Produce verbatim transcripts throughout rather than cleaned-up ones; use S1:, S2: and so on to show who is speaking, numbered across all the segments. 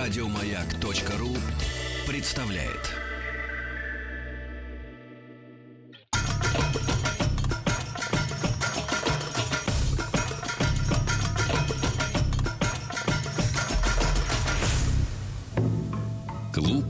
S1: Радиомаяк.ру представляет. Клуб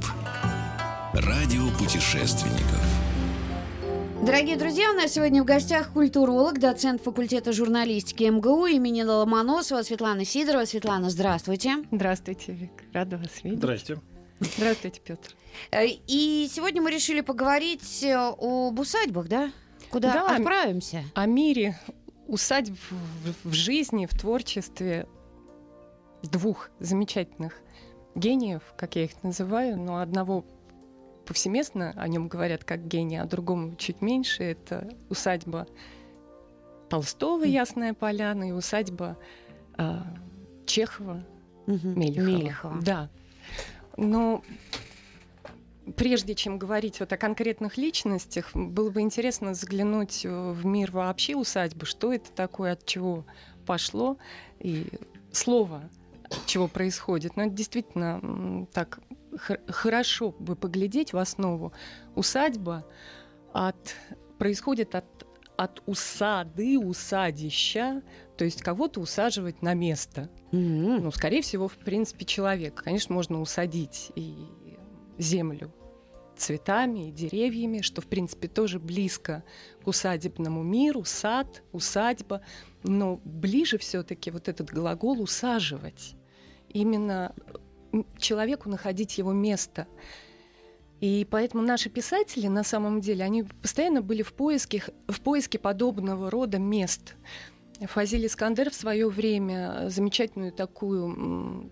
S1: радиопутешественников.
S2: Дорогие друзья, у нас сегодня в гостях культуролог, доцент факультета журналистики эм гэ у имени Ломоносова Светлана Сидорова. Светлана, здравствуйте.
S3: Здравствуйте, Вик. Рада вас видеть.
S4: Здрасте.
S3: Здравствуйте, Петр.
S2: И сегодня мы решили поговорить об усадьбах, да? Куда
S3: да,
S2: отправимся?
S3: О мире усадьб в, в жизни, в творчестве двух замечательных гениев, как я их называю, но одного повсеместно о нем говорят как гений, а другому чуть меньше. Это усадьба Толстого «Ясная поляна» и усадьба э, Чехова
S2: угу.
S3: Мелехова.
S2: Мелехова.
S3: Да. Но прежде чем говорить вот о конкретных личностях, было бы интересно заглянуть в мир вообще усадьбы, что это такое, от чего пошло, и слово, от чего происходит. Но это действительно так х- хорошо бы поглядеть в основу. Усадьба от, происходит от, от усады, усадища, то есть кого-то усаживать на место.
S2: Mm-hmm.
S3: Ну, скорее всего, в принципе, человек. Конечно, можно усадить и землю цветами и деревьями, что, в принципе, тоже близко к усадебному миру, сад, усадьба. Но ближе все-таки вот этот глагол «усаживать». Именно человеку находить его место. И поэтому наши писатели, на самом деле, они постоянно были в поиске, в поиске подобного рода мест. Фазиль Искандер в свое время замечательную такую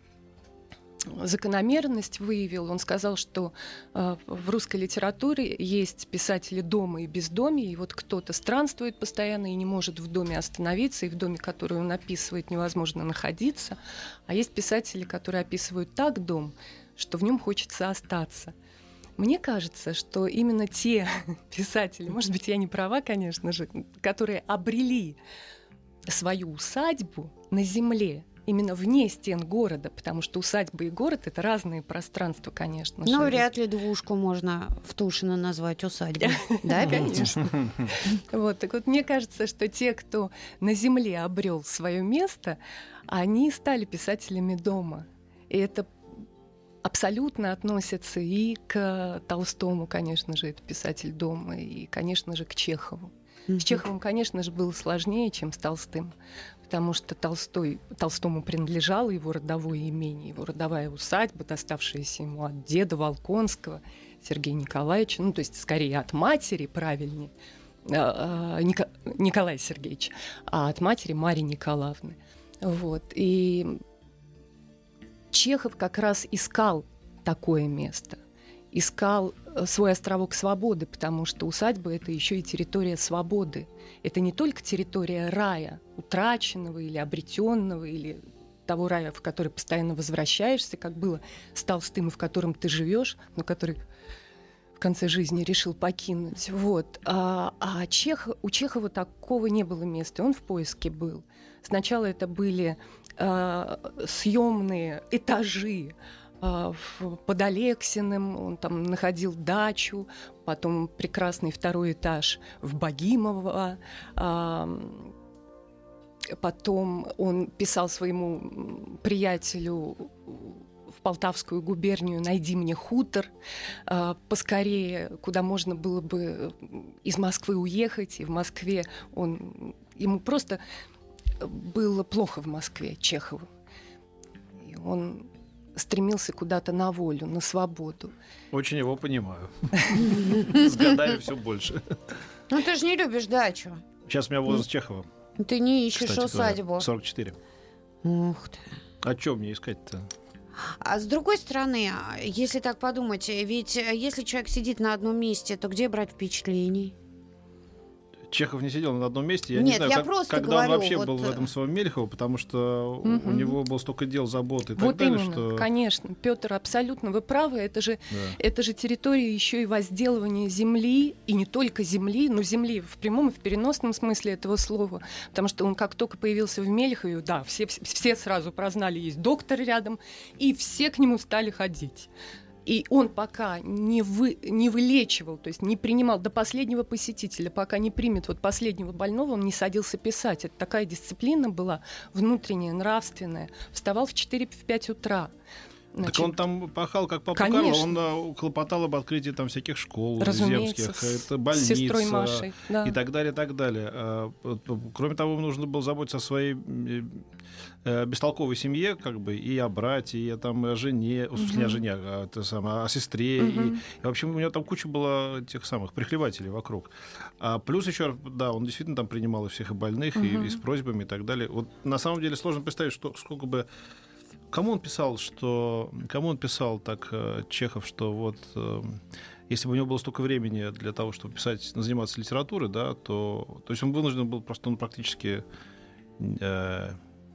S3: закономерность выявил. Он сказал, что э, в русской литературе есть писатели дома и бездомья, и вот кто-то странствует постоянно и не может в доме остановиться, и в доме, который он описывает, невозможно находиться. А есть писатели, которые описывают так дом, что в нем хочется остаться. Мне кажется, что именно те писатели, может быть, я не права, конечно же, которые обрели свою усадьбу на земле, именно вне стен города, потому что усадьба и город — это разные пространства, конечно же.
S2: Ну, вряд ли двушку можно в Тушино назвать усадьбой. Да,
S3: конечно. Вот, так вот, мне кажется, что те, кто на земле обрел свое место, они стали писателями дома. И это абсолютно относится и к Толстому, конечно же, это писатель дома, и, конечно же, к Чехову. С Чеховым, конечно же, было сложнее, чем с Толстым, потому что Толстой, Толстому принадлежало его родовое имение, его родовая усадьба, доставшаяся ему от деда Волконского, Сергея Николаевича, ну, то есть, скорее, от матери, правильнее, Ника, Николая Сергеевича, а от матери Марии Николаевны. Вот. И Чехов как раз искал такое место, искал свой островок свободы, потому что усадьба — это еще и территория свободы. Это не только территория рая, утраченного или обретенного, или того рая, в который постоянно возвращаешься, как было с Толстым, в котором ты живешь, но который в конце жизни решил покинуть. Вот. А, а Чех, у Чехова такого не было места, он в поиске был. Сначала это были э, съемные этажи под Алексиным, он там находил дачу, потом прекрасный второй этаж в Богимово, потом он писал своему приятелю в Полтавскую губернию: «Найди мне хутор поскорее, куда можно было бы из Москвы уехать». И в Москве он... Ему просто было плохо в Москве, Чехову. И он стремился куда-то на волю, на свободу.
S4: Очень его понимаю. С годами все больше.
S2: Ну ты же не любишь дачу.
S4: Сейчас у меня возраст Чехова.
S2: Ты не ищешь усадьбу.
S4: сорок четыре.
S2: Ух ты.
S4: А что мне искать-то?
S2: А с другой стороны, если так подумать, ведь если человек сидит на одном месте, то где брать впечатлений?
S4: Чехов не сидел на одном месте. Я
S2: Нет,
S4: не знаю,
S2: я
S4: как,
S2: просто
S4: когда
S2: говорю,
S4: он вообще
S2: вот...
S4: был в этом своем Мелехово, потому что
S3: Угу.
S4: у него было столько дел, заботы и
S3: Вот
S4: так далее,
S3: именно,
S4: что...
S3: конечно, Петр, абсолютно вы правы. Это же,
S4: Да.
S3: это же территория еще и возделывания земли, и не только земли, но земли в прямом и в переносном смысле этого слова. Потому что он как только появился в Мелехове, да, все, все сразу прознали, есть доктор рядом, и все к нему стали ходить. И он пока не, вы, не вылечивал, то есть не принимал до последнего посетителя, пока не примет вот последнего больного, он не садился писать. Это такая дисциплина была внутренняя, нравственная. Вставал в четыре-пять утра. Значит,
S4: так он там пахал, как папа
S3: конечно.
S4: Карло, он а, хлопотал об открытии там всяких школ
S3: разумеется,
S4: земских,
S3: с,
S4: это больниц,
S3: с сестрой Машей, да.
S4: и так далее, и так далее. А, кроме того, ему нужно было заботиться о своей э, бестолковой семье, как бы, и о брате, и о, там, о жене, в смысле, не о жене, а это самое, о сестре.
S3: Угу.
S4: И, и, в общем, у него там куча было тех самых прихлебателей вокруг. А плюс еще, да, он действительно там принимал и всех и больных, угу. и, и с просьбами, и так далее. Вот на самом деле сложно представить, что сколько бы... Кому он писал, что... Кому он писал так, Чехов, что вот... Если бы у него было столько времени для того, чтобы писать, заниматься литературой, да, то... То есть он вынужден был просто, он практически... Э,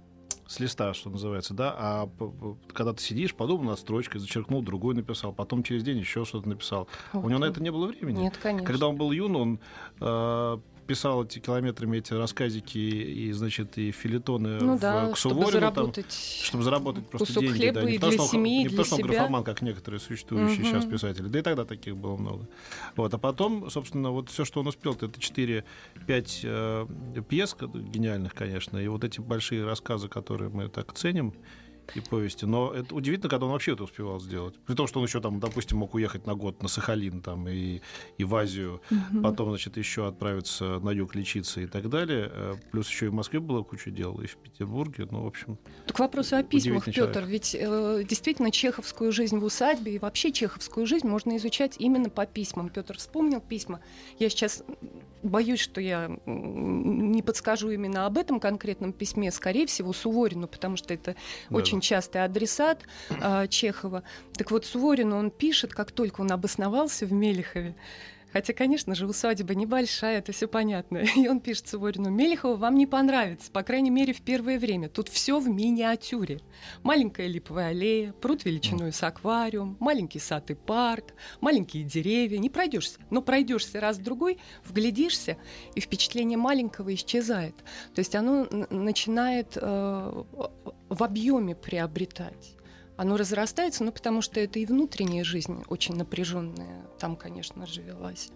S4: с листа, что называется, да, а когда ты сидишь, подумал над строчкой, зачеркнул, другой написал, потом через день еще что-то написал. Вот. У него на это не было времени.
S3: Нет, конечно.
S4: Когда он был юн, он... Э, писал эти километрами эти рассказики и, значит, и филитоны
S3: ну,
S4: в,
S3: да,
S4: к Суворину,
S3: чтобы заработать,
S4: там, чтобы заработать просто
S3: кусок
S4: деньги.
S3: хлеба
S4: Да.
S3: и
S4: Не
S3: для
S4: потому,
S3: семьи,
S4: он,
S3: и
S4: не
S3: для
S4: потому, что он
S3: себя.
S4: графоман, как некоторые существующие
S3: угу.
S4: сейчас писатели. Да и тогда таких было много. Вот. А потом, собственно, вот все, что он успел, это четыре-пять э, пьес гениальных, конечно, и вот эти большие рассказы, которые мы так ценим, и повести. Но это удивительно, когда он вообще это успевал сделать. При том, что он еще, там, допустим, мог уехать на год на Сахалин там, и, и в Азию, угу. потом, значит, еще отправиться на юг лечиться и так далее. Плюс еще и в Москве было куча дел, и в Петербурге. Ну, в общем...
S3: К вопросу о письмах, Петр,
S4: человек.
S3: ведь э, действительно чеховскую жизнь в усадьбе и вообще чеховскую жизнь можно изучать именно по письмам. Петр вспомнил письма. Я сейчас боюсь, что я не подскажу именно об этом конкретном письме, скорее всего, Суворину, потому что это да. очень частый адресат э, Чехова. Так вот, Суворину он пишет, как только он обосновался в Мелехове. Хотя, конечно же, усадьба небольшая, это все понятно. И он пишет Суворину: «Мелехово вам не понравится, по крайней мере, в первое время. Тут все в миниатюре. Маленькая липовая аллея, пруд величиной с аквариум, маленький сад и парк, маленькие деревья. Не пройдешься, но пройдешься раз-другой, вглядишься, и впечатление маленького исчезает. То есть оно начинает э, в объеме приобретать. Оно разрастается, ну, потому что это и внутренняя жизнь очень напряженная. Там, конечно же, велась.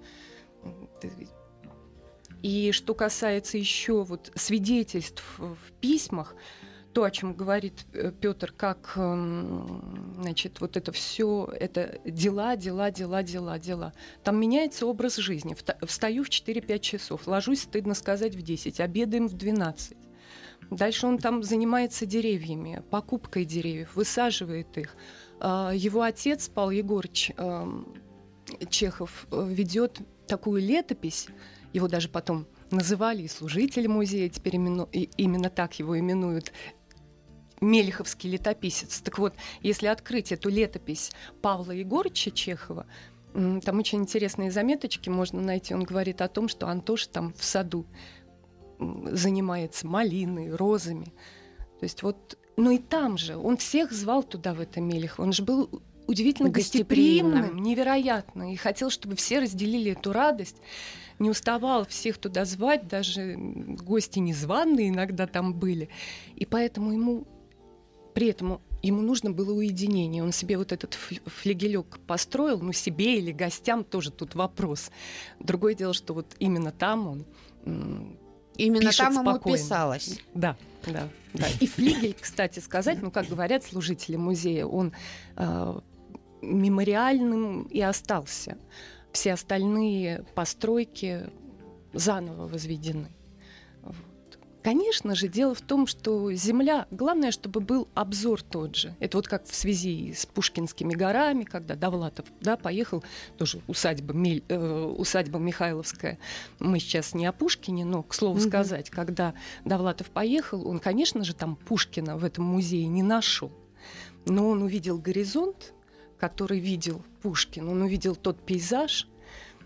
S3: И что касается еще вот свидетельств в письмах, то, о чем говорит Петр, как, значит, вот это все, это дела, дела, дела, дела, дела. Там меняется образ жизни. Встаю в четыре-пять часов, ложусь, стыдно сказать, в десять, обедаем в двенадцать. Дальше он там занимается деревьями, покупкой деревьев, высаживает их. Его отец, Павел Егорыч Чехов, ведет такую летопись, его даже потом называли и служители музея, теперь именно, именно так его именуют, Мелеховский летописец. Так вот, если открыть эту летопись Павла Егорыча Чехова, там очень интересные заметочки можно найти. Он говорит о том, что Антош там в саду занимается малиной, розами. То есть вот, ну и там же, он всех звал туда, в это Мелехово. Он же был удивительно гостеприимным, гостеприимным, невероятно, и хотел, чтобы все разделили эту радость. Не уставал всех туда звать, даже гости незваные иногда там были. И поэтому ему, при этом ему нужно было уединение. Он себе вот этот флигелек построил, ну себе или гостям тоже тут вопрос. Другое дело, что вот именно там он
S2: Именно
S3: пишет
S2: там ему
S3: спокойно.
S2: писалось.
S3: Да, да, да. И флигель, кстати сказать, ну, как говорят служители музея, он э, мемориальным и остался. Все остальные постройки заново возведены. Вот. Конечно же, дело в том, что земля... Главное, чтобы был обзор тот же. Это вот как в связи с Пушкинскими горами, когда Довлатов, да, поехал, тоже усадьба, Мель, э, усадьба Михайловская. Мы сейчас не о Пушкине, но, к слову mm-hmm. сказать, когда Довлатов поехал, он, конечно же, там Пушкина в этом музее не нашел. Но он увидел горизонт, который видел Пушкин, он увидел тот пейзаж,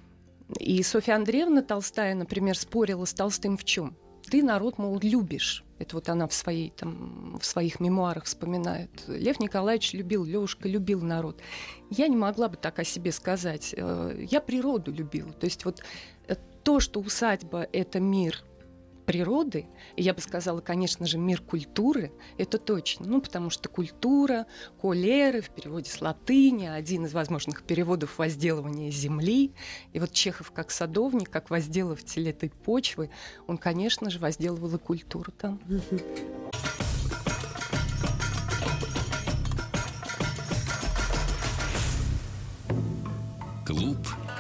S3: И Софья Андреевна Толстая, например, спорила с Толстым в чем? Ты народ, мол, любишь. Это вот она в, своей, там, в своих мемуарах вспоминает. Лев Николаевич любил, Лёшка любил народ. Я не могла бы так о себе сказать. Я природу любила. То есть вот то, что усадьба — это мир природы, и я бы сказала, конечно же, мир культуры, это точно. Ну, потому что культура, колеры, в переводе с латыни, один из возможных переводов — возделывание земли. И вот Чехов как садовник, как возделыватель этой почвы, он, конечно же, возделывал и культуру там.
S1: Клуб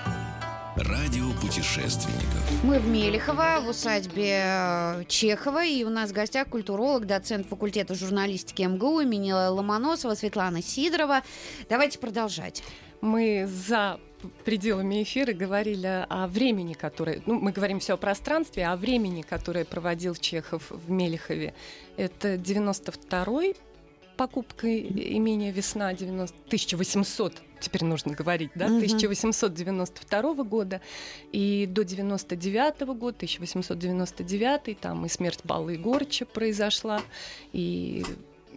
S1: радиопутешественников.
S2: Мы в Мелехово, в усадьбе Чехова, и у нас в гостях культуролог, доцент факультета журналистики МГУ имени Ломоносова Светлана Сидорова. Давайте продолжать.
S3: Мы за пределами эфира говорили о времени, которое... Ну, мы говорим все о пространстве, а о времени, которое проводил Чехов в Мелехове. Это девяносто второй покупка имения «Весна», девяносто... тысяча восемьсот, теперь нужно говорить, да, uh-huh. тысяча восемьсот девяносто второго года, и до девяносто девятого года, тысяча восемьсот девяносто девятый, там и смерть Баллы Егорыча произошла, и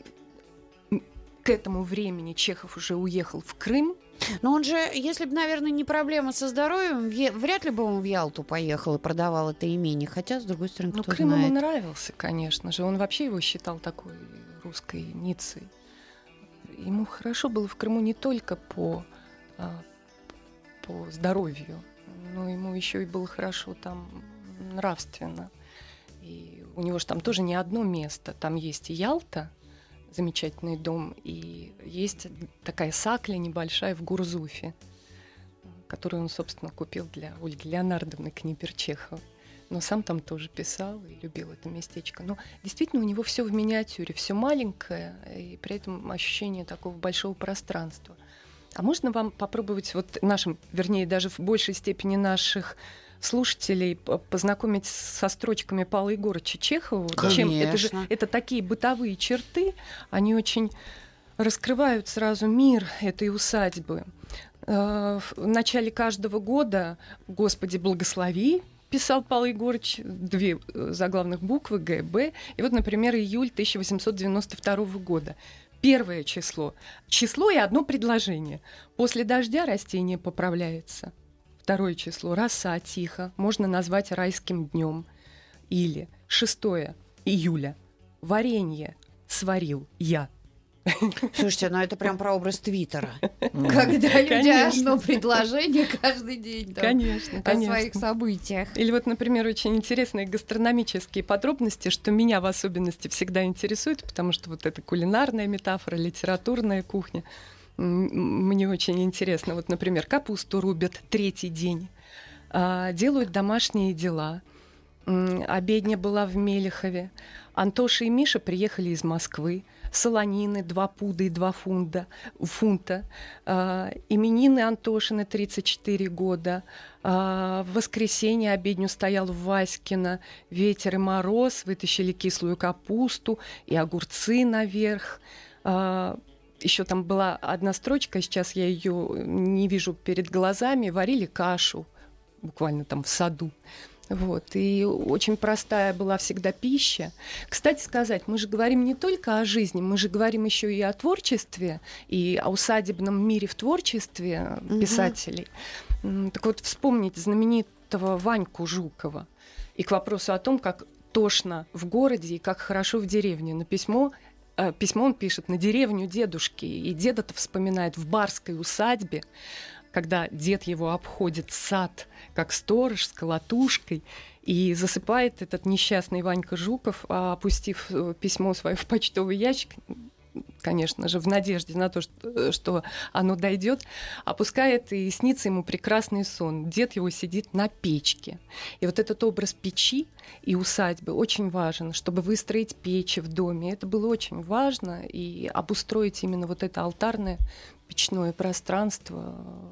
S3: к этому времени Чехов уже уехал в Крым.
S2: Но он же, если бы, наверное, не проблема со здоровьем, вряд ли бы он в Ялту поехал и продавал это имение. Хотя, с другой стороны, кто
S3: ну, Крым
S2: знает.
S3: ему нравился, конечно же. Он вообще его считал такой русской Ниццей. Ему хорошо было в Крыму не только по, по здоровью, но ему еще и было хорошо там нравственно. И у него же там тоже не одно место. Там есть и Ялта, замечательный дом, и есть такая сакля небольшая в Гурзуфе, которую он, собственно, купил для Ольги Леонардовны Книпер-Чеховой. Но сам там тоже писал и любил это местечко. Но действительно у него все в миниатюре, все маленькое, и при этом ощущение такого большого пространства. А можно вам попробовать вот нашим, вернее, даже в большей степени наших слушателей познакомить со строчками Павла Егорыча Чехова? Чем это же это такие бытовые черты, они очень раскрывают сразу мир этой усадьбы. В начале каждого года «Господи, благослови», писал Павел Егорыч, две заглавных буквы Г, Б. И вот, например, июль тысяча восемьсот девяносто второго года. Первое число. Число и одно предложение. После дождя растение поправляется. Второе число. Роса тихо. Можно назвать райским днем. Или шестое июля. Варенье сварил я.
S2: Слушайте, ну это прям про образ Твиттера. Когда люди одно предложение каждый день
S3: конечно,
S2: о своих событиях.
S3: Или вот, например, очень интересные гастрономические подробности, что меня в особенности всегда интересует, потому что вот эта кулинарная метафора, литературная кухня мне очень интересно. Вот, например, капусту рубят третий день, делают домашние дела. Обедня была в Мелехове. Антоша и Миша приехали из Москвы. Солонины два пуда и два фунта. фунта. А, именины Антошины тридцать четыре года. А, в воскресенье обедню стоял в Васькино. Ветер и мороз. Вытащили кислую капусту и огурцы наверх. А, еще там была одна строчка, сейчас я ее не вижу перед глазами. Варили кашу, буквально там в саду. Вот. И очень простая была всегда пища. Кстати сказать, мы же говорим не только о жизни, мы же говорим еще и о творчестве, и о усадебном мире в творчестве писателей. Mm-hmm. Так вот, вспомнить знаменитого Ваньку Жукова и к вопросу о том, как тошно в городе и как хорошо в деревне. На письмо, э, письмо он пишет на деревню дедушки, и деда-то вспоминает в барской усадьбе, когда дед его обходит сад, как сторож с колотушкой, и засыпает этот несчастный Ванька Жуков, опустив письмо свое в почтовый ящик, конечно же, в надежде на то, что, что оно дойдет, опускает, и снится ему прекрасный сон. Дед его сидит на печке. И вот этот образ печи и усадьбы очень важен, чтобы выстроить печи в доме. Это было очень важно, и обустроить именно вот это алтарное печное пространство.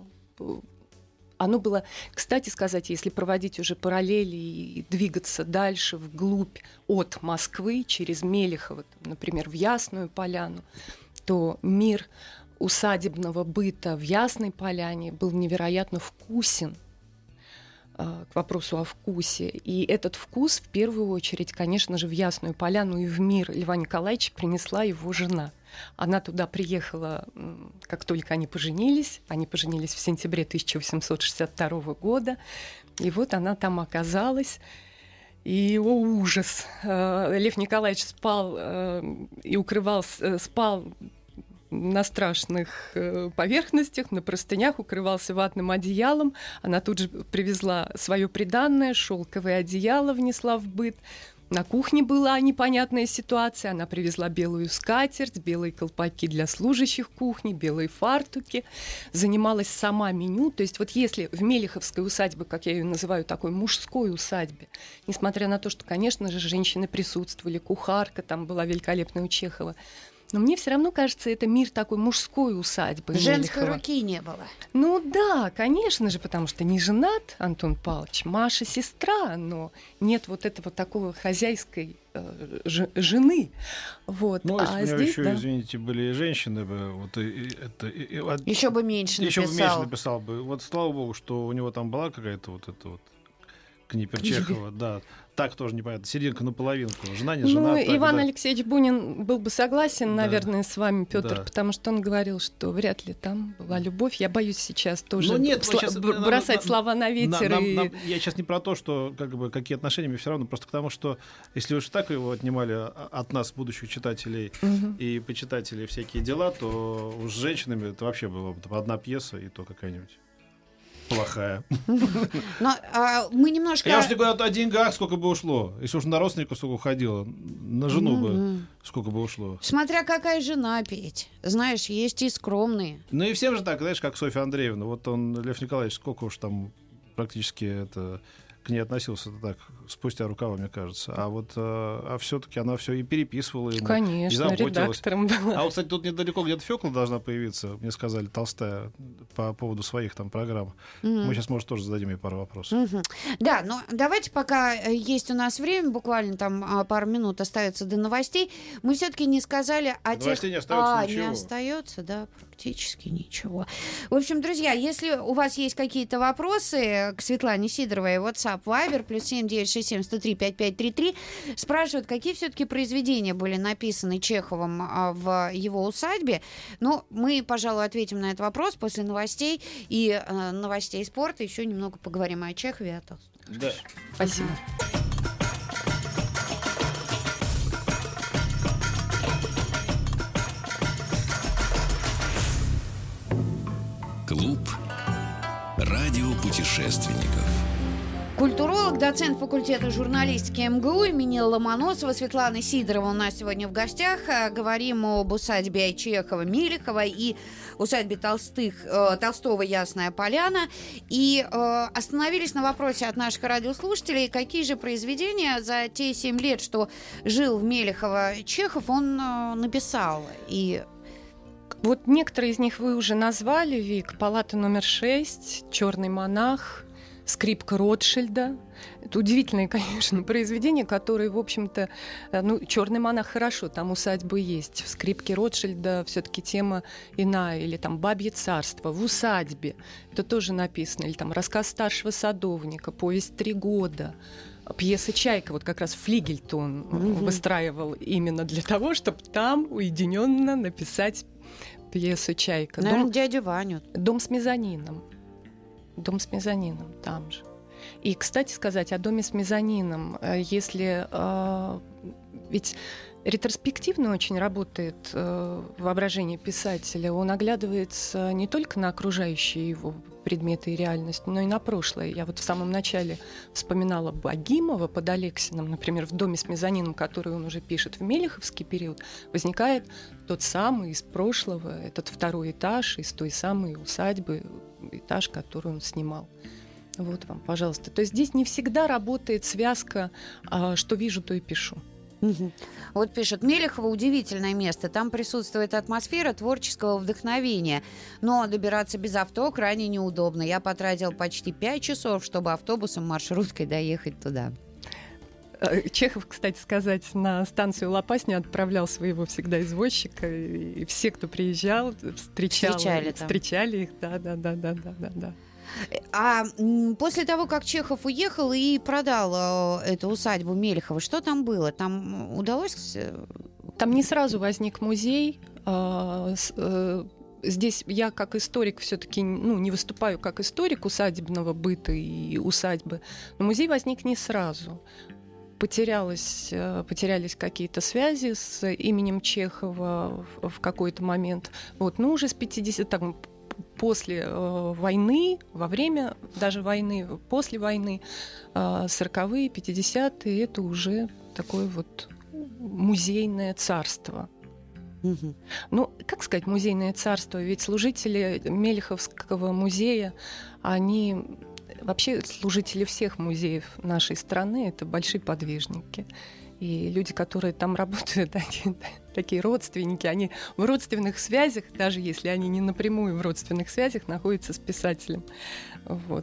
S3: Оно было, кстати сказать, если проводить уже параллели и двигаться дальше вглубь от Москвы через Мелехово, например, в Ясную Поляну, то мир усадебного быта в Ясной Поляне был невероятно вкусен. к вопросу о вкусе. И этот вкус, в первую очередь, конечно же, в Ясную Поляну и в мир Льва Николаевича принесла его жена. Она туда приехала, как только они поженились. Они поженились в сентябре тысяча восемьсот шестьдесят второго года. И вот она там оказалась. И, о, ужас! Лев Николаевич спал и укрывался, спал на страшных поверхностях, на простынях, укрывался ватным одеялом. Она тут же привезла свое приданное, шелковое одеяло внесла в быт. На кухне была непонятная ситуация. Она привезла белую скатерть, белые колпаки для служащих кухни, белые фартуки. Занималась сама меню. То есть вот если в Мелиховской усадьбе, как я ее называю, такой мужской усадьбе, несмотря на то, что, конечно же, женщины присутствовали, кухарка там была великолепная у Чехова, но мне все равно кажется, это мир такой мужской усадьбы.
S2: Женской
S3: Мелихова.
S2: Руки не было.
S3: Ну да, конечно же, потому что не женат Антон Павлович, Маша сестра, но нет вот этого такого хозяйской э, ж, жены. Вот.
S4: Ну,
S3: а
S4: если бы
S3: здесь,
S4: еще,
S3: да.
S4: извините, были женщины бы, вот и, и, это, и, и,
S2: Еще бы меньше
S4: еще
S2: написал.
S4: бы меньше написал бы. Вот слава богу, что у него там была какая-то вот эта вот Книпер Чехова, да. Так тоже непонятно. Серединка на половинку. Жена, не жена.
S3: Ну,
S4: так,
S3: Иван
S4: да.
S3: Алексеевич Бунин был бы согласен,
S4: Да.
S3: наверное, с вами, Петр,
S4: Да.
S3: потому что он говорил, что вряд ли там была любовь. Я боюсь сейчас тоже
S4: Ну, нет,
S3: сла-
S4: сейчас,
S3: б-
S4: нам-
S3: бросать
S4: нам-
S3: слова на ветер.
S4: Нам-
S3: и...
S4: нам- я сейчас не про то, что как бы, какие отношения, мне все равно, просто к тому, что если уж так его отнимали от нас, будущих читателей
S3: Мгм.
S4: и почитателей, всякие дела, то уж с женщинами это вообще была бы одна пьеса, и то какая-нибудь плохая.
S2: Но а, мы немножко...
S4: Я уж не говорю о деньгах, сколько бы ушло. Если уж на родственников сколько уходило, на жену бы
S2: Мгм.
S4: сколько бы ушло.
S2: Смотря какая жена, Петь. Знаешь, есть и скромные.
S4: Ну и всем же так, знаешь, как Софья Андреевна. Вот он, Лев Николаевич, сколько уж там практически это к ней относился так, спустя рукава, мне кажется. А вот э, а все-таки она все и переписывала ему, и
S3: Конечно,
S4: заботилась.
S3: редактором была.
S4: А вот, кстати, тут недалеко где-то Фёкла должна появиться, мне сказали, Толстая, по поводу своих там программ.
S2: Мгм.
S4: Мы сейчас, может, тоже зададим ей пару вопросов.
S2: Мгм. Да, но давайте, пока э, есть у нас время, буквально там а, пару минут остается до новостей, мы все-таки не сказали о тех...
S4: Новостей не остается
S2: а,
S4: ничего.
S2: не остается, да, практически ничего. В общем, друзья, если у вас есть какие-то вопросы к Светлане Сидоровой, WhatsApp, Viber, плюс семь девять шесть семь сто три пять пять три три, спрашивают, какие все-таки произведения были написаны Чеховым а, в его усадьбе. Ну, мы, пожалуй, ответим на этот вопрос после новостей и э, новостей спорта. Еще немного поговорим о Чехове и о Толстом.
S4: Да.
S3: Спасибо.
S1: Клуб радиопутешественников.
S2: Культуролог, доцент факультета журналистики МГУ имени Ломоносова Светлана Сидорова у нас сегодня в гостях. А, Говорим об усадьбе Чехова, Мелихова и усадьбе Толстых, э, Толстого «Ясная Поляна». И э, остановились на вопросе от наших радиослушателей, какие же произведения за те семь лет, что жил в Мелихово Чехов, он э, написал. И
S3: Вот некоторые из них вы уже назвали, Вик. «Палата номер шесть», «Черный монах», «Скрипка Ротшильда». Это удивительные, конечно, произведения, которые, в общем-то, э, ну, «Черный монах» хорошо, там усадьбы есть. В «Скрипке Ротшильда» все-таки тема иная, или там «Бабье царство», в усадьбе. Это тоже написано. Или там «Рассказ старшего садовника», «Повесть три года». Пьеса «Чайка», вот как раз флигель-то он
S2: Мгм.
S3: выстраивал именно для того, чтобы там уединенно написать пьесу «Чайка».
S2: наверное,
S3: Дом,
S2: дядю Ваню.
S3: дом с мезонином. Дом с мезонином там же. И, кстати сказать, о доме с мезонином, э, если... э, ведь ретроспективно очень работает э, воображение писателя. Он оглядывается не только на окружающие его предметы и реальность, но и на прошлое. Я вот в самом начале вспоминала Богимова под Алексиным, например, в доме с мезонином, который он уже пишет в мелиховский период, возникает тот самый из прошлого, этот второй этаж из той самой усадьбы, этаж, который он снимал. Вот вам, пожалуйста. То есть здесь не всегда работает связка а, «что вижу, то и пишу».
S2: Мгм. Вот пишет, Мелихово удивительное место. Там присутствует атмосфера творческого вдохновения. Но добираться без авто крайне неудобно. Я потратил почти пять часов, чтобы автобусом, маршруткой доехать туда.
S3: Э, Чехов, кстати сказать, на станцию Лопасня отправлял своего всегда извозчика, и и все, кто приезжал, встречал,
S2: Встречали
S3: их,
S2: там.
S3: встречали их, да, да, да, да, да, да, да.
S2: А м, после того, как Чехов уехал и продал э, эту усадьбу Мелихова, что там было? Там удалось... э,
S3: Там не сразу возник музей. а, с- э, Здесь я как историк все-таки ну, не выступаю как историк усадебного быта и усадьбы, но музей возник не сразу. Потерялось, э, потерялись какие-то связи с именем Чехова в, в какой-то момент. Вот, ну, уже с пятидесятых, там, после э, войны, во время даже войны, после войны, э, сороковые, пятидесятые, это уже такое вот музейное царство.
S2: мгм.
S3: Ну, как сказать, музейное царство? Ведь служители Мелиховского музея, они вообще служители всех музеев нашей страны, это большие подвижники. И люди, которые там работают, они такие родственники, они в родственных связях, даже если они не напрямую в родственных связях, находятся с писателем. Вот.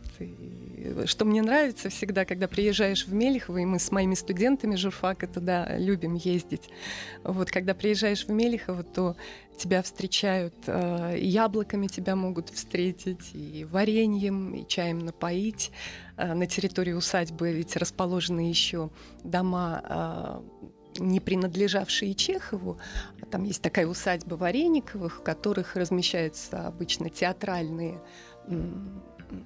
S3: И что мне нравится всегда, когда приезжаешь в Мелихово, и мы с моими студентами журфака туда любим ездить, вот, когда приезжаешь в Мелихово, то тебя встречают, э, и яблоками тебя могут встретить, и вареньем, и чаем напоить. Э, на территории усадьбы ведь расположены еще дома, э, не принадлежавшие Чехову. Там есть такая усадьба Варениковых, в которых размещаются обычно театральные м,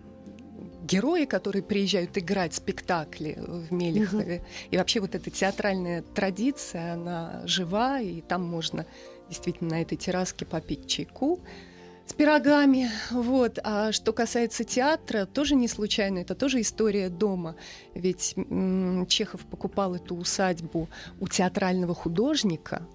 S3: герои, которые приезжают играть спектакли в Мелихове. И вообще вот эта театральная традиция, она жива, и там можно действительно на этой терраске попить чайку с пирогами. Вот. А что касается театра, тоже не случайно, это тоже история дома. Ведь м, Чехов покупал эту усадьбу у театрального художника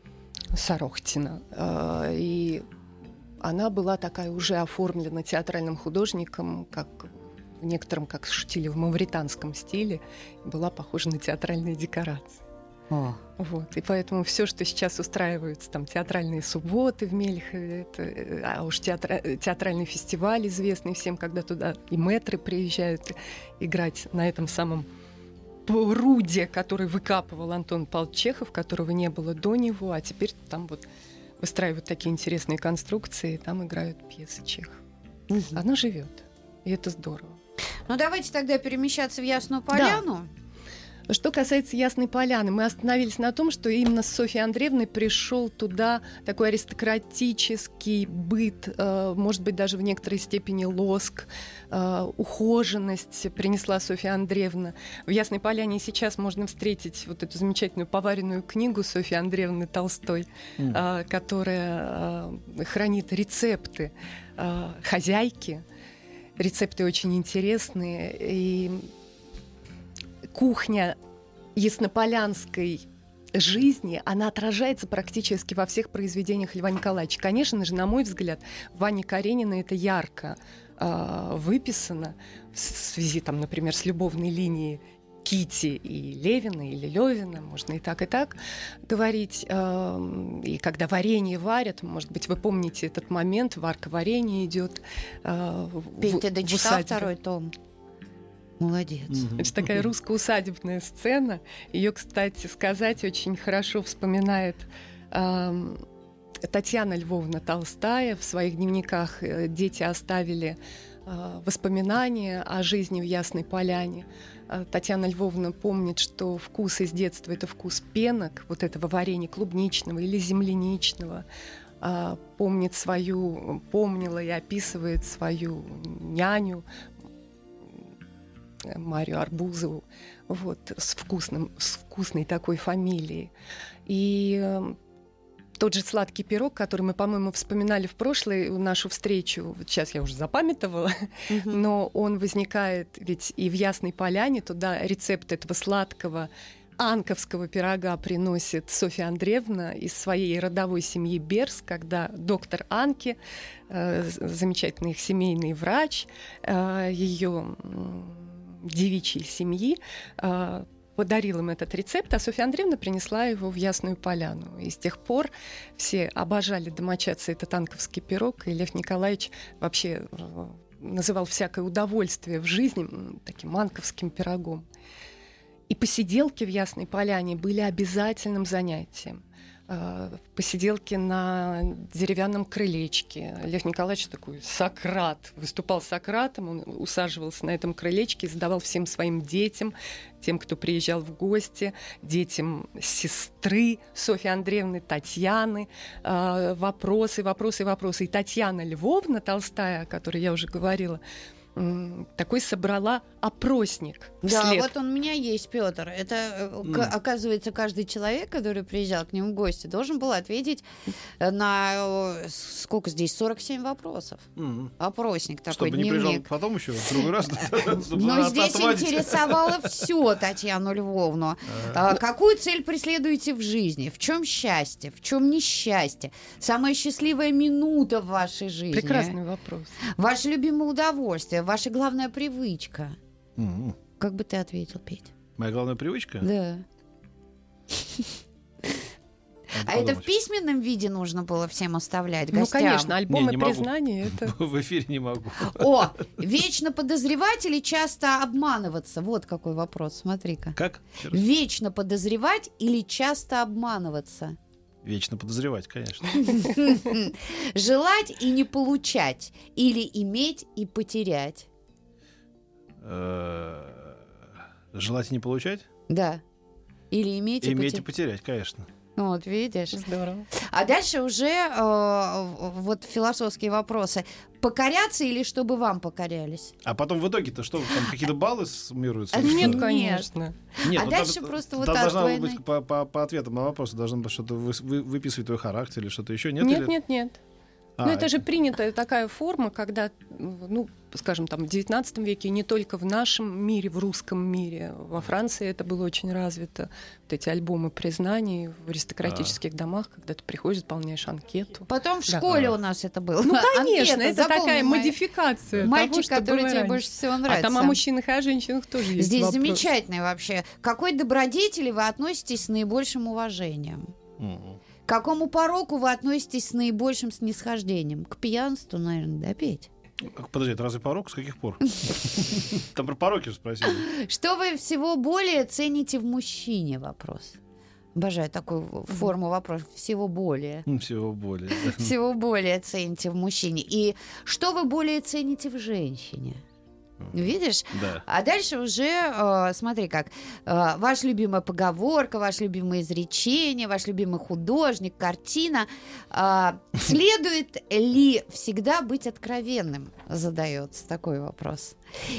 S3: Сорохтина. Э, и она была такая уже оформлена театральным художником, как в некотором, как шутили, в мавританском стиле, была похожа на театральные декорации.
S2: О.
S3: Вот. И поэтому все, что сейчас устраиваются, там театральные субботы в Мелихове, это, а уж театра, театральный фестиваль известный всем, когда туда и мэтры приезжают играть на этом самом пруде, который выкапывал Антон Павлович Чехов, которого не было до него, а теперь там вот выстраивают такие интересные конструкции, и там играют пьесы Чехова.
S2: Мгм.
S3: Она живет, и это здорово.
S2: Ну, давайте тогда перемещаться в Ясную Поляну.
S3: Что касается Ясной Поляны, мы остановились на том, что именно с Софьей Андреевной пришел туда такой аристократический быт, э, может быть, даже в некоторой степени лоск, э, ухоженность принесла Софья Андреевна. В Ясной Поляне сейчас можно встретить вот эту замечательную поваренную книгу Софьи Андреевны Толстой,
S4: Mm.
S3: э, которая э, хранит рецепты э, хозяйки. Рецепты очень интересные, и кухня яснополянской жизни, она отражается практически во всех произведениях Льва Николаевича. Конечно же, на мой взгляд, в Анне Карениной это ярко э, выписано в связи, там, например, с любовной линией Кити и Левина или Левина, можно и так, и так говорить. Э, и когда варенье варят, может быть, вы помните этот момент, варка варенья идет. Э,
S2: Петь,
S3: в-
S2: ты
S3: в
S2: дочитал
S3: усадьбе.
S2: второй том? Молодец.
S4: Мгм.
S3: Это такая русско-усадебная сцена. Ее, кстати, сказать очень хорошо вспоминает эм, Татьяна Львовна Толстая. В своих дневниках э, дети оставили э, воспоминания о жизни в Ясной Поляне. Э, Татьяна Львовна помнит, что вкус из детства — это вкус пенок, вот этого варенья клубничного или земляничного. Э, помнит свою, помнила и описывает свою няню, Марию Арбузову, вот, с, вкусным, с вкусной такой фамилией. И э, тот же сладкий пирог, который мы, по-моему, вспоминали в прошлую нашу встречу, вот сейчас я уже запамятовала,
S2: Мгм.
S3: но он возникает ведь и в Ясной Поляне, туда рецепт этого сладкого анковского пирога приносит Софья Андреевна из своей родовой семьи Берс, когда доктор Анки, э, замечательный их семейный врач, э, ее девичьей семьи, э, подарил им этот рецепт, а Софья Андреевна принесла его в Ясную Поляну. И с тех пор все обожали домочадцы этот анковский пирог, и Лев Николаевич вообще э, называл всякое удовольствие в жизни м, таким анковским пирогом. И посиделки в Ясной Поляне были обязательным занятием. э, посиделки на деревянном крылечке. Лев Николаевич такой Сократ, выступал Сократом, он усаживался на этом крылечке и задавал всем своим детям, тем, кто приезжал в гости, детям сестры Софьи Андреевны, Татьяны, э, вопросы, вопросы, вопросы. И Татьяна Львовна Толстая, о которой я уже говорила, такой собрала опросник.
S2: Да,
S3: вслед.
S2: вот он у меня есть, Петр. Это, mm. к- оказывается, каждый человек, который приезжал к нему в гости, должен был ответить на, сколько здесь, сорок семь вопросов. Mm. Опросник такой,
S4: чтобы
S2: дневник.
S4: не приезжал потом еще в другой раз.
S2: Но здесь интересовало все Татьяну Львовну. Какую цель преследуете в жизни? В чем счастье? В чем несчастье? Самая счастливая минута в вашей жизни?
S3: Прекрасный вопрос.
S2: Ваше любимое удовольствие? Ваша главная привычка?
S4: Mm-hmm.
S2: Как бы ты ответил, Петь?
S4: Моя главная привычка?
S2: Да. А это в письменном виде нужно было всем оставлять гостям?
S3: Ну, конечно, альбомы
S4: не, не
S3: признания это...
S4: В эфире не могу.
S2: О, вечно подозревать или часто обманываться? Вот какой вопрос, смотри-ка.
S4: Как?
S2: Вечно подозревать или часто обманываться?
S4: Вечно подозревать, конечно.
S2: Желать и не получать или иметь и потерять?
S4: Желать и не получать?
S2: Да. Или иметь и потерять?
S4: Иметь и потерять, конечно.
S2: Вот, видишь.
S3: Здорово.
S2: А дальше уже э, вот философские вопросы. Покоряться или чтобы вам покорялись?
S4: А потом в итоге-то что, там какие-то баллы суммируются?
S2: А
S3: Нет,
S2: Нет.
S3: конечно.
S4: Нет,
S2: А
S4: ну,
S2: дальше
S4: там,
S2: просто вот
S4: там
S2: так
S4: должна
S2: двойной.
S4: быть по, по, по ответам на вопросы, должно быть что-то вы, вы, выписывать твой характер или что-то еще. Нет,
S3: Нет,
S4: или...
S3: нет, нет.
S4: А,
S3: Но это же принятая такая форма, когда, ну, скажем, там, в девятнадцатом веке, не только в нашем мире, в русском мире, во Франции это было очень развито. Вот эти альбомы признаний в аристократических а. домах, когда ты приходишь, заполняешь анкету.
S2: Потом в
S3: да.
S2: школе
S4: а.
S2: у нас это было.
S3: Ну, конечно,
S2: Анкета,
S3: это такая
S2: мой...
S3: модификация
S2: Мальчик,
S3: того, что
S2: который
S3: было
S2: тебе
S3: раньше.
S2: больше всего нравится.
S3: А там о мужчинах и о женщинах тоже есть
S2: Здесь
S3: вопрос.
S2: замечательно вообще. К какой добродетели вы относитесь с наибольшим уважением?
S4: Mm-hmm.
S2: К какому пороку вы относитесь с наибольшим снисхождением? К пьянству, наверное, да, Петь?
S4: Подожди, это разве порок? С каких пор? Там про пороки же спросили.
S2: Что вы всего более цените в мужчине? Вопрос. Обожаю такую форму вопроса. Всего более.
S4: Всего более.
S2: Всего более цените в мужчине. И что вы более цените в женщине? Видишь?
S4: Да.
S2: А дальше уже, э, смотри как, э, ваша любимая поговорка, ваше любимое изречение, ваш любимый художник, картина. Э, следует ли всегда быть откровенным? Задается такой вопрос.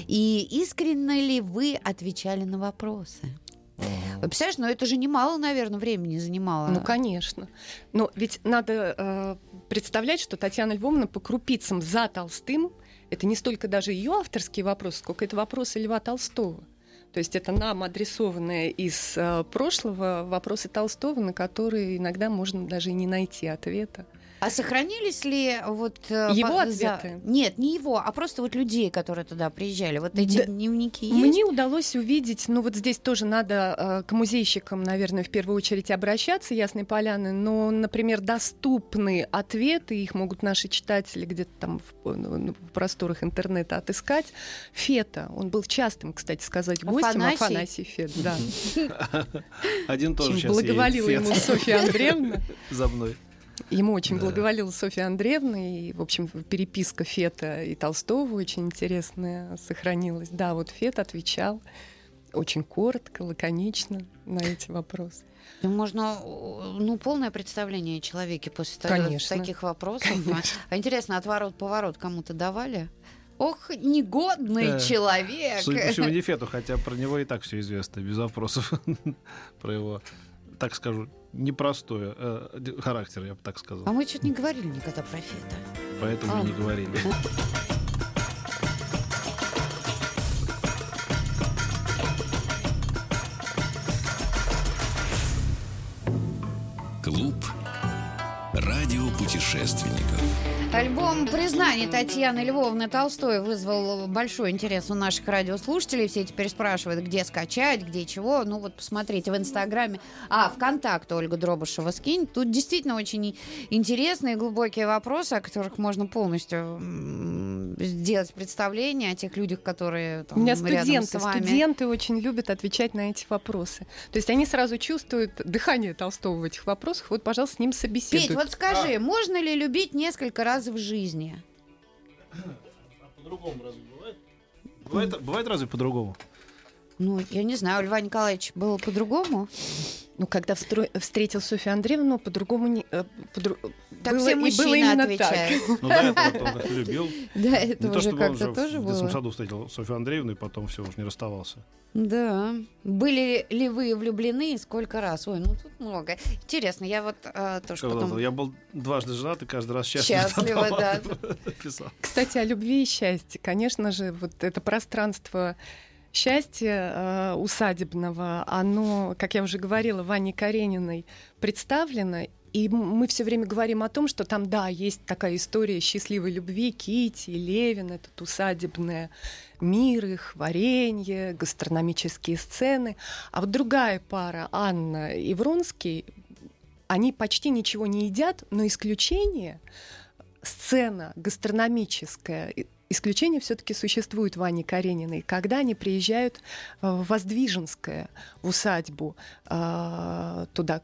S2: И искренне ли вы отвечали на вопросы?
S4: Uh-huh.
S2: Вы представляешь, но это же немало, наверное, времени занимало.
S3: Ну, конечно. Но ведь надо э, представлять, что Татьяна Львовна по крупицам за Толстым — это не столько даже ее авторские вопросы, сколько это вопросы Льва Толстого. То есть это нам адресованные из э, прошлого вопросы Толстого, на которые иногда можно даже и не найти ответа.
S2: А сохранились ли вот...
S3: Его
S2: по,
S3: ответы?
S2: За... Нет, не его, а просто вот людей, которые туда приезжали. Вот эти да. дневники есть?
S3: Мне удалось увидеть, ну вот здесь тоже надо э, к музейщикам, наверное, в первую очередь обращаться, Ясной Поляны, но, например, доступны ответы, их могут наши читатели где-то там в, в просторах интернета отыскать. Фета, он был частым, кстати сказать, гостем.
S2: Афанасий,
S3: Афанасий Фет, да.
S4: Один тоже сейчас
S3: благоволила ему Софья Андреевна.
S4: За мной.
S3: Ему очень
S4: да.
S3: благоволила Софья Андреевна, и, в общем, переписка Фета и Толстого очень интересная сохранилась. Да, вот Фет отвечал очень коротко, лаконично на эти вопросы.
S2: Можно, ну, полное представление о человеке после
S3: Конечно.
S2: таких вопросов. А интересно, отворот-поворот кому-то давали? Ох, негодный
S4: да.
S2: человек!
S4: Судя по всему, не Фету, хотя про него и так все известно, без вопросов. Про его, так скажу, непростой э, характер, я бы так сказал.
S2: А мы чуть не говорили никогда про Фета.
S4: Поэтому
S2: а.
S4: и не говорили.
S1: Клуб Радио путешественников.
S2: Альбом «Признание» Татьяны Львовны Толстой вызвал большой интерес у наших радиослушателей. Все теперь спрашивают, где скачать, где чего. Ну вот посмотрите в Инстаграме. А, ВКонтакте Ольга Дробышева скинь. Тут действительно очень интересные, глубокие вопросы, о которых можно полностью сделать представление о тех людях, которые там,
S3: У меня
S2: рядом
S3: студенты,
S2: с вами.
S3: студенты очень любят отвечать на эти вопросы. То есть они сразу чувствуют дыхание Толстого в этих вопросах. Вот, пожалуйста, с ним собеседуют.
S2: Петь, вот скажи,
S4: А.
S2: можно ли любить несколько раз в жизни?
S4: А по-другому разве бывает? Бывает, бывает разве по-другому?
S2: Ну, я не знаю, у Льва Николаевича было по-другому.
S3: Ну, когда встро... встретил Софью Андреевну, по-другому не... э, Подру...
S2: Так
S3: было,
S2: все
S3: и было
S2: мужчины
S3: именно
S2: отвечают.
S4: Ну да, это вот он как любил.
S2: Да, это
S4: Не то,
S2: уже
S4: чтобы он
S2: как-то
S4: уже
S2: тоже
S4: в детском
S2: было.
S4: саду встретил Софью Андреевну и потом все, уж не расставался.
S2: Да. Были ли вы влюблены и сколько раз? Ой, ну тут много. Интересно, я вот а, тоже
S4: Когда-то
S2: потом...
S4: Я был дважды женат и каждый раз счастлив.
S2: Счастлива, да.
S4: Писал.
S3: Кстати, о любви и счастье. Конечно же, вот это пространство счастья э, усадебного, оно, как я уже говорила, Ваней Карениной представлено. И мы все время говорим о том, что там, да, есть такая история счастливой любви, Кити, Левин, этот усадебный мир, их варенье, гастрономические сцены. А вот другая пара, Анна и Вронский, они почти ничего не едят, но исключение, сцена гастрономическая, исключение все-таки существует в Анне Карениной, когда они приезжают в Воздвиженское, в усадьбу, туда,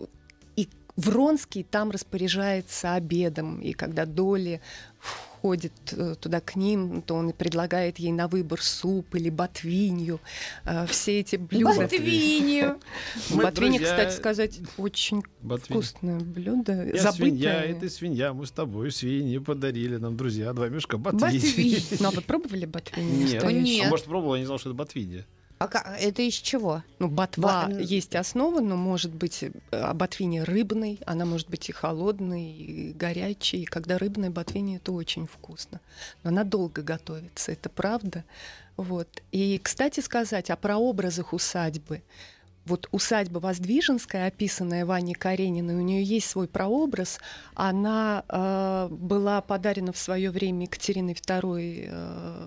S3: и Вронский там распоряжается обедом, и когда Долли входит туда к ним, то он предлагает ей на выбор суп или ботвинью. Все эти блюда.
S2: Ботвинью.
S3: Ботвинья, кстати сказать, очень
S4: Ботвинь.
S3: вкусное блюдо.
S4: Я
S3: забытое.
S4: свинья, и ты свинья, мы с тобой свиньи подарили нам, друзья, два мешка ботвинь.
S2: Ботвинь.
S3: Ну, а вы пробовали ботвинью?
S4: Нет,
S3: настоящую?
S2: Нет.
S4: а может пробовал, я не знал, что это ботвинья.
S2: А ка- это из чего?
S3: Ну, ботва
S2: Ба-
S3: есть основа, но может быть а ботвинья рыбной, она может быть и холодной, и горячей. И когда рыбная ботвинья, это очень вкусно. Но она долго готовится, это правда. Вот. И, кстати сказать, о прообразах усадьбы. Вот усадьба Воздвиженская, описанная Ваней Карениной, у нее есть свой прообраз. Она э, была подарена в свое время Екатериной второй э,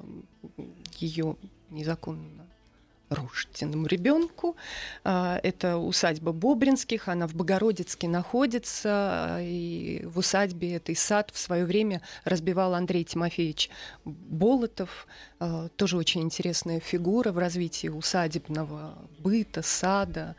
S3: ее незаконно рожденному ребенку. Это усадьба Бобринских, она в Богородицке находится, и в усадьбе этой сад в свое время разбивал Андрей Тимофеевич Болотов, тоже очень интересная фигура в развитии усадебного быта, сада,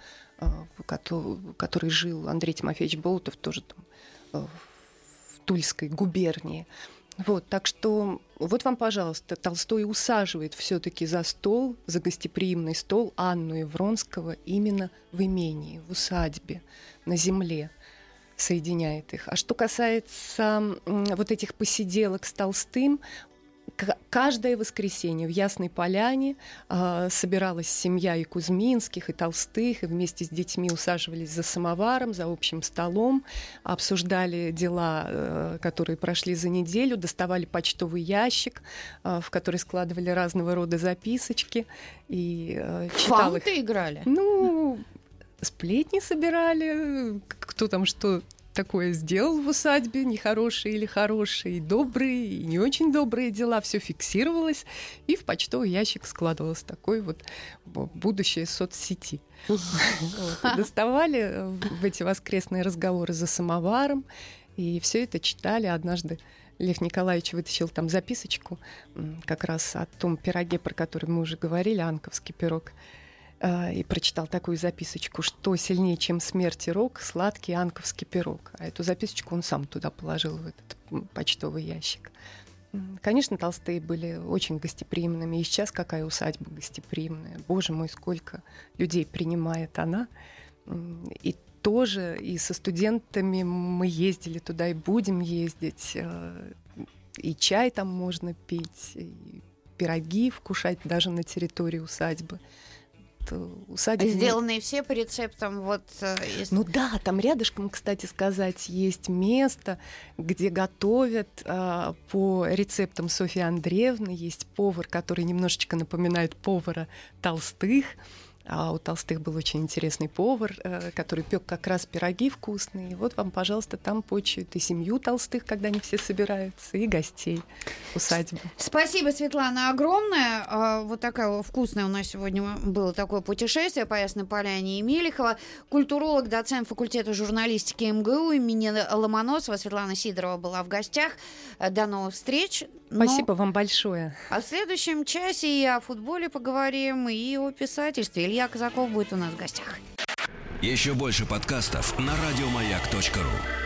S3: в который жил Андрей Тимофеевич Болотов тоже там в Тульской губернии. Вот, так что вот вам, пожалуйста, Толстой усаживает все-таки за стол, за гостеприимный стол Анну и Вронского именно в имении, в усадьбе, на земле, соединяет их. А что касается вот этих посиделок с Толстым, каждое воскресенье в Ясной Поляне э, собиралась семья и Кузьминских, и Толстых, и вместе с детьми усаживались за самоваром, за общим столом, обсуждали дела, э, которые прошли за неделю, доставали почтовый ящик, э, в который складывали разного рода записочки. И, э, читал их.
S2: Фанты играли?
S3: Ну, сплетни собирали, кто там что такое сделал в усадьбе, нехорошие или хорошие, и добрые, и не очень добрые дела, все фиксировалось, и в почтовый ящик складывалось такое вот будущее соцсети. Доставали в эти воскресные разговоры за самоваром, и все это читали. Однажды Лев Николаевич вытащил там записочку как раз о том пироге, про который мы уже говорили, анковский пирог, и прочитал такую записочку, что сильнее, чем смерть и рок, сладкий анковский пирог. А эту записочку он сам туда положил, в этот почтовый ящик. Конечно, Толстые были очень гостеприимными. И сейчас какая усадьба гостеприимная. Боже мой, сколько людей принимает она. И тоже и со студентами мы ездили туда и будем ездить. И чай там можно пить, и пироги вкушать даже на территории усадьбы. Усадебные...
S2: Сделанные все по рецептам вот... Из...
S3: Ну да, там рядышком, кстати сказать, есть место, где готовят э, по рецептам Софьи Андреевны. Есть повар, который немножечко напоминает повара Толстых. А у Толстых был очень интересный повар, который пек как раз пироги вкусные. И вот вам, пожалуйста, там почуют и семью Толстых, когда они все собираются, и гостей усадьбы.
S2: Спасибо, Светлана, огромное. Вот такая вкусная у нас сегодня было такое путешествие по Ясной Поляне и Мелихово. Культуролог, доцент факультета журналистики эм гэ у имени Ломоносова Светлана Сидорова была в гостях. До новых встреч.
S3: Спасибо
S2: Но...
S3: вам большое.
S2: А в следующем часе и о футболе поговорим, и о писательстве. Илья Казаков будет у нас в гостях.
S1: Еще больше подкастов на радиомаяк точка ру.